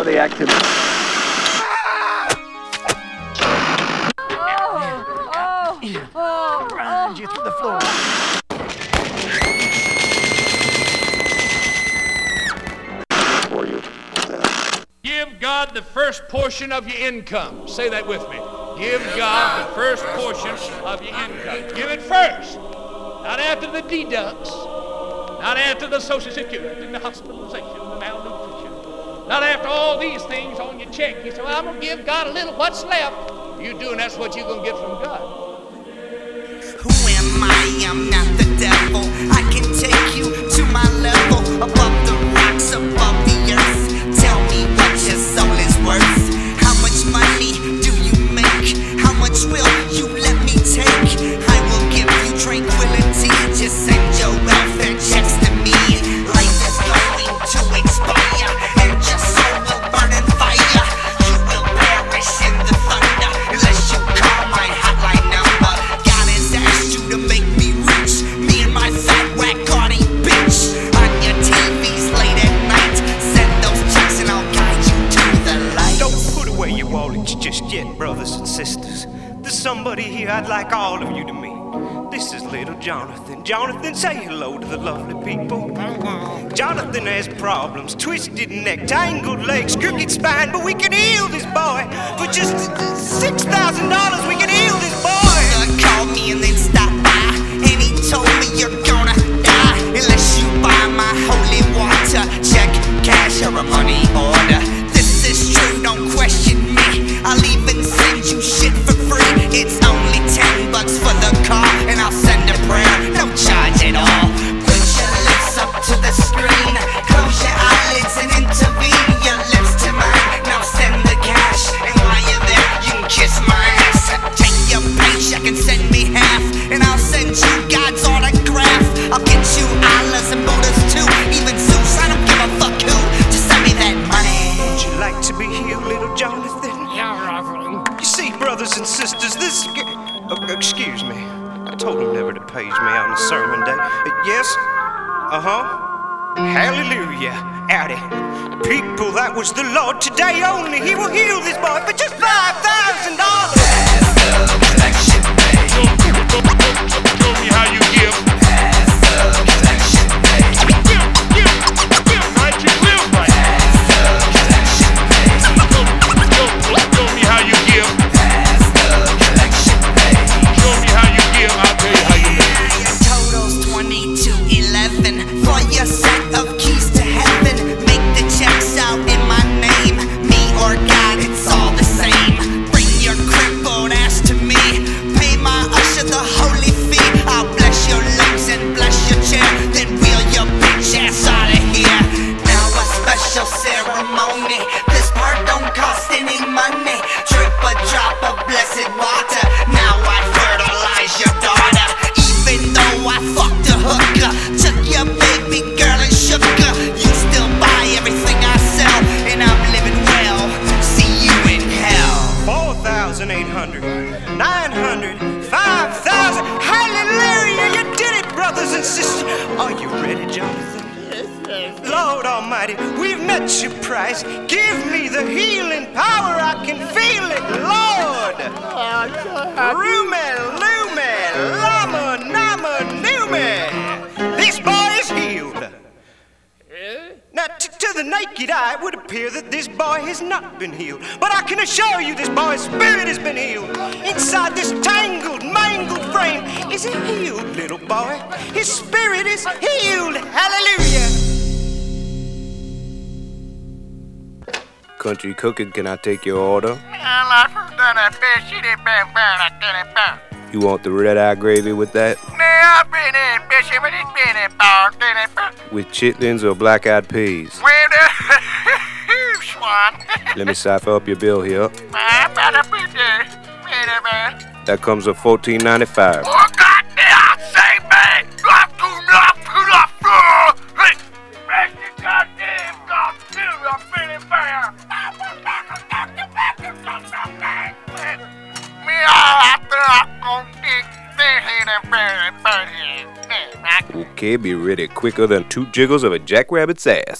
of the activity. Grind you to the floor. For you. Give God the first portion of your income. Say that with me. Give God the first portion of your income. Give it first. Not after the deducts. Not after the Social Security, the hospitalization, the malnutrition. Not after all these things on your check. You say, well, I'm going to give God a little. What's left? You do, and that's what you're going to get from God. Who am I? I'm not the devil. I can take you to my level. Above the rocks, above the earth. Tell me what your soul is worth. How much money do you make? How much will you let me take? I will give you tranquility. Just send your welfare checks to me. Life is going to expire, and your soul will burn in fire. You will perish in the thunder unless you call my hotline number. God has asked you to make me rich. Me and my fat whack Cardi bitch. On your TVs late at night. Send those checks and I'll guide you to the light. Don't put away your wallets just yet, brothers and sisters. There's somebody here I'd like all of you to meet. This is little Jonathan. Jonathan, say hello to the lovely people. Jonathan has problems, twisted neck, tangled legs, crooked spine, but we can heal this boy. For just $6,000, we can heal this boy. Called me and then stopped by, and he told me you're gonna die unless you buy my holy water. Check, cash, or a money order. This is true, don't question me. I'll even send you shit for free. It's only $10 for the car, and I'll send a prayer, no charge at all. Put your lips up to the screen, close your eyelids and intervene. Your lips to mine, now send the cash, and while you're there, you can kiss my ass. Take your paycheck and send me half, and I'll send you God's autograph. I'll get you Allahs and Buddhas too, even Zeus, I don't give a fuck who. Just send me that money. Would you like to be healed, little Jonathan? You see, brothers and sisters, this... excuse me. I told him never to page me on a sermon day. Yes? Hallelujah. Howdy. People, that was the Lord. Today only, he will heal this boy for just $5,000. Show me how you give. Give right, you live right. Show me how you give. Show me how you give, I'll tell you how you live. Totals 2211 for your set of keys to heaven. Make the checks out in my name. Me or God, it's all the same. Bring your crippled ass to me. Pay my usher the holy fee. I'll bless your legs and bless your chair. Then wheel your bitch ass out of here. Now a special ceremony. This part don't cost any money. Drip a drop of blessed water. Now I fertilize your daughter. Even though I fucked a hooker, took your baby girl and shook her. You still buy everything I sell, and I'm living well. See you in hell. 4,800, 900, 5,000. Hallelujah! You did it, brothers and sisters. Are you ready, Jonathan? Lord Almighty, we've met your price. Give me the healing power. I can feel it, Lord. Rume, lume, lama, nama, nume. This boy is healed. Now, to the naked eye, it would appear that this boy has not been healed. But I can assure you this boy's spirit has been healed. Inside this tangled, mangled frame is he healed, little boy. His spirit is healed. Hallelujah. Country Cooking, can I take your order? You want the red-eye gravy with that? With chitlins or black-eyed peas? Let me cipher up your bill here. That comes to $14.95. Oh, goddamn, save me! Do not put up hey, make the goddamn God to the feeling fair. Me all after I'm gonna dig this in and Okay, be ready quicker than 2 jiggles of a jackrabbit's ass.